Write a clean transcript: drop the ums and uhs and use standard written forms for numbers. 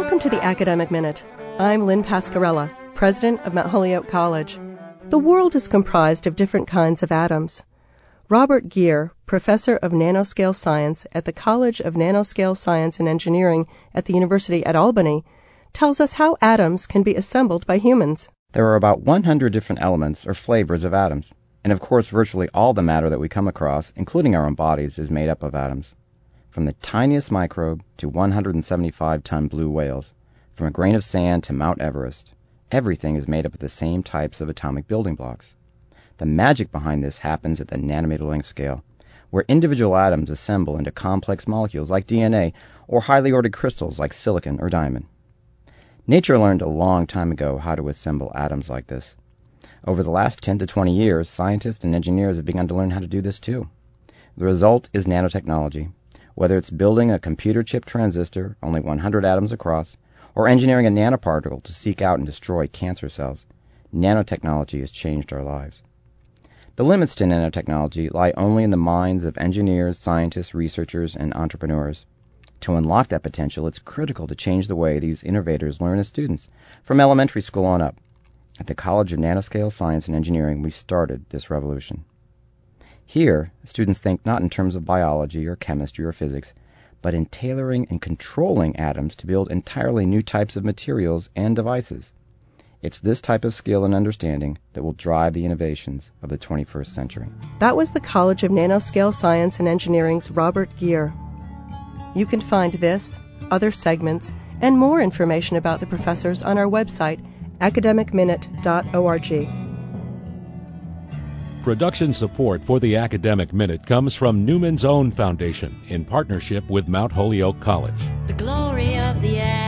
Welcome to the Academic Minute. I'm Lynn Pascarella, president of Mount Holyoke College. The world is comprised of different kinds of atoms. Robert Geer, professor of nanoscale science at the College of Nanoscale Science and Engineering at the University at Albany, tells us how atoms can be assembled by humans. There are about 100 different elements or flavors of atoms. And of course, virtually all the matter that we come across, including our own bodies, is made up of atoms. From the tiniest microbe to 175-ton blue whales, from a grain of sand to Mount Everest, everything is made up of the same types of atomic building blocks. The magic behind this happens at the nanometer length scale, where individual atoms assemble into complex molecules like DNA or highly ordered crystals like silicon or diamond. Nature learned a long time ago how to assemble atoms like this. Over the last 10 to 20 years, scientists and engineers have begun to learn how to do this too. The result is nanotechnology. Whether it's building a computer chip transistor, only 100 atoms across, or engineering a nanoparticle to seek out and destroy cancer cells, nanotechnology has changed our lives. The limits to nanotechnology lie only in the minds of engineers, scientists, researchers, and entrepreneurs. To unlock that potential, it's critical to change the way these innovators learn as students, from elementary school on up. At the College of Nanoscale Science and Engineering, we started this revolution. Here, students think not in terms of biology or chemistry or physics, but in tailoring and controlling atoms to build entirely new types of materials and devices. It's this type of skill and understanding that will drive the innovations of the 21st century. That was the College of Nanoscale Science and Engineering's Robert Geer. You can find this, other segments, and more information about the professors on our website, academicminute.org. Production support for the Academic Minute comes from Newman's Own Foundation in partnership with Mount Holyoke College. The glory of the